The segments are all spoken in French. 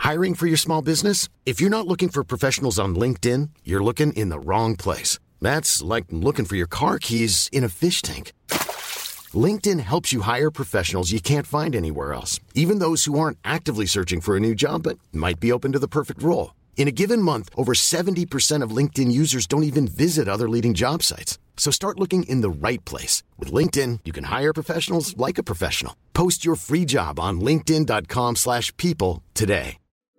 Hiring for your small business? If you're not looking for professionals on LinkedIn, you're looking in the wrong place. That's like looking for your car keys in a fish tank. LinkedIn helps you hire professionals you can't find anywhere else, even those who aren't actively searching for a new job but might be open to the perfect role. In a given month, over 70% of LinkedIn users don't even visit other leading job sites. So start looking in the right place. With LinkedIn, you can hire professionals like a professional. Post your free job on linkedin.com/people today.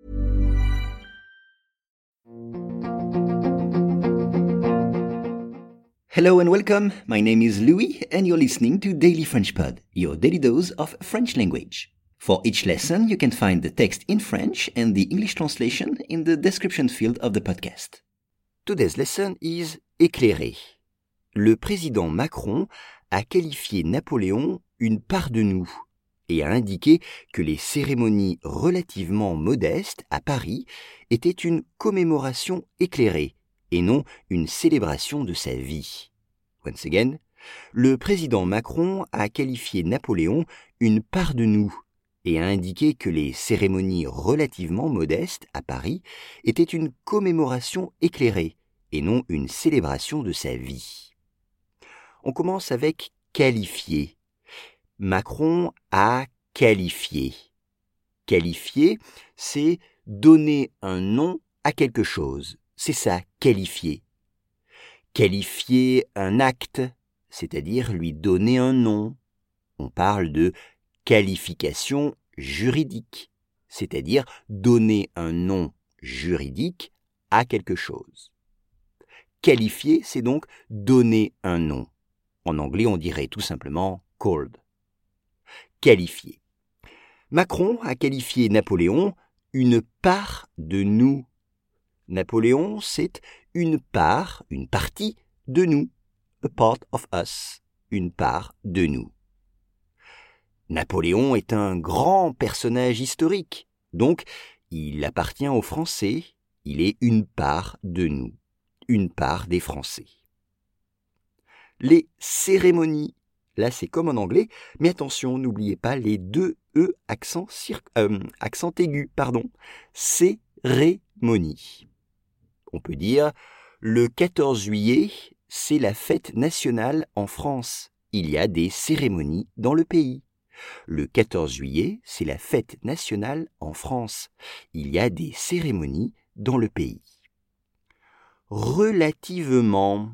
Hello and welcome. My name is Louis and you're listening to Daily French Pod, your daily dose of French language. For each lesson, you can find the text in French and the English translation in the description field of the podcast. Today's lesson is éclairé. Le président Macron a qualifié Napoléon une part de nous et a indiqué que les cérémonies relativement modestes à Paris étaient une commémoration éclairée et non une célébration de sa vie. Once again, le président Macron a qualifié Napoléon une part de nous et a indiqué que les cérémonies relativement modestes à Paris étaient une commémoration éclairée et non une célébration de sa vie. On commence avec qualifier. Macron a qualifié. Qualifier, c'est donner un nom à quelque chose. C'est ça, qualifier. Qualifier un acte, c'est-à-dire lui donner un nom. On parle de qualification juridique, c'est-à-dire donner un nom juridique à quelque chose. Qualifier, c'est donc donner un nom. En anglais, on dirait tout simplement called. Qualifier. Macron a qualifié Napoléon une part de nous. Napoléon, c'est une part, une partie de nous. A part of us. Une part de nous. Napoléon est un grand personnage historique, donc il appartient aux Français, il est une part de nous, une part des Français. Les cérémonies, là c'est comme en anglais, mais attention, n'oubliez pas les deux E accent aigu, cérémonie. On peut dire, le 14 juillet, c'est la fête nationale en France. Il y a des cérémonies dans le pays. Le 14 juillet, c'est la fête nationale en France. Il y a des cérémonies dans le pays. Relativement,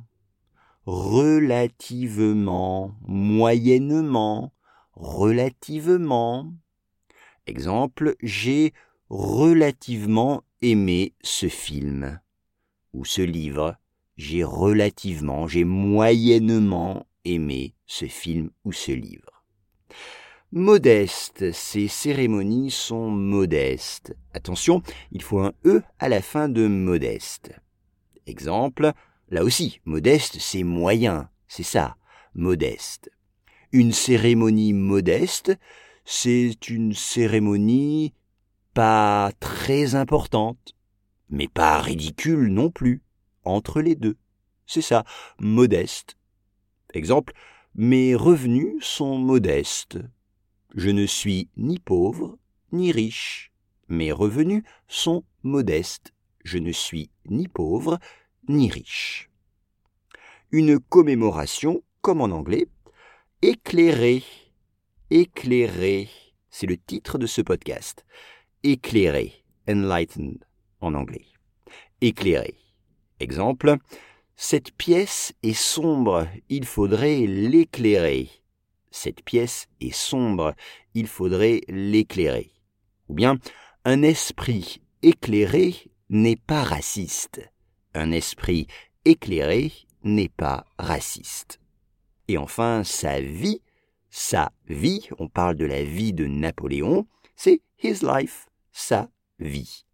moyennement, relativement. Exemple, j'ai relativement aimé ce film ou ce livre. J'ai moyennement aimé ce film ou ce livre. Modeste, ces cérémonies sont modestes. Attention, il faut un E à la fin de modeste. Exemple, là aussi, modeste, c'est moyen, c'est ça, modeste. Une cérémonie modeste, c'est une cérémonie pas très importante, mais pas ridicule non plus, entre les deux. C'est ça, modeste. Exemple, mes revenus sont modestes. Je ne suis ni pauvre ni riche. Mes revenus sont modestes. Je ne suis ni pauvre ni riche. Une commémoration, comme en anglais, éclairée. Éclairée, c'est le titre de ce podcast. Éclairé, enlightened en anglais. Éclairé. Exemple, cette pièce est sombre, il faudrait l'éclairer. Cette pièce est sombre, il faudrait l'éclairer. Ou bien, un esprit éclairé n'est pas raciste. Un esprit éclairé n'est pas raciste. Et enfin, sa vie, on parle de la vie de Napoléon, c'est his life, sa vie.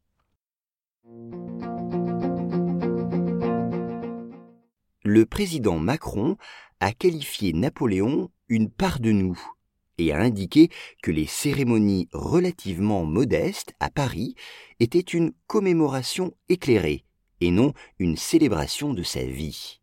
Le président Macron a qualifié Napoléon une part de nous et a indiqué que les cérémonies relativement modestes à Paris étaient une commémoration éclairée et non une célébration de sa vie.